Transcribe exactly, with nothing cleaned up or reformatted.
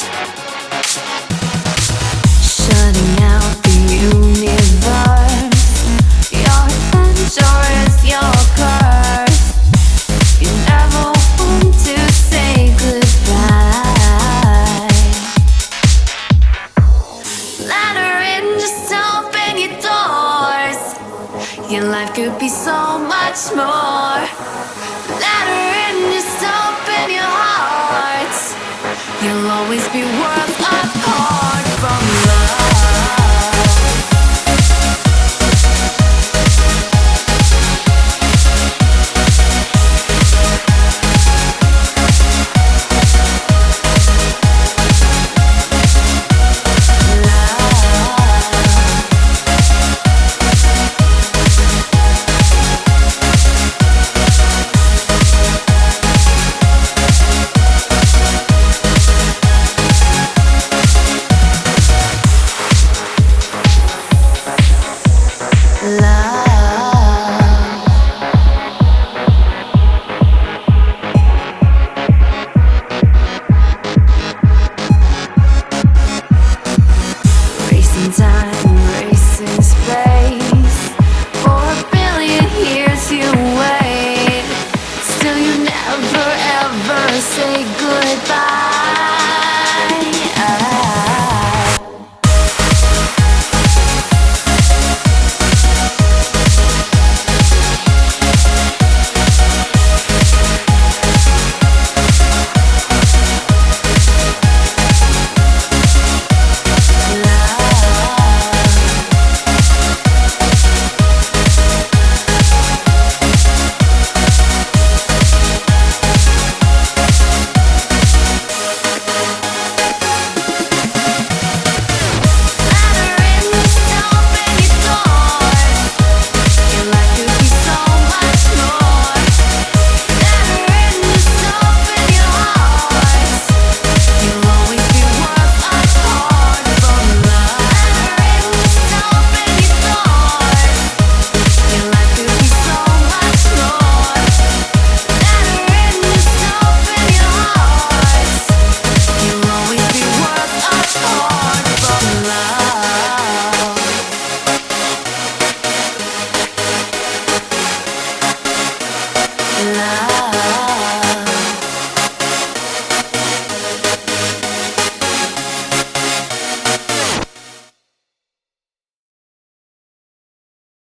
Shutting out the universe. Your adventure is your curse. You never want to say goodbye. Let her in, just open your doors. Your life could be so much more. Let her in, just open your heart. You'll always be worlds apart from me.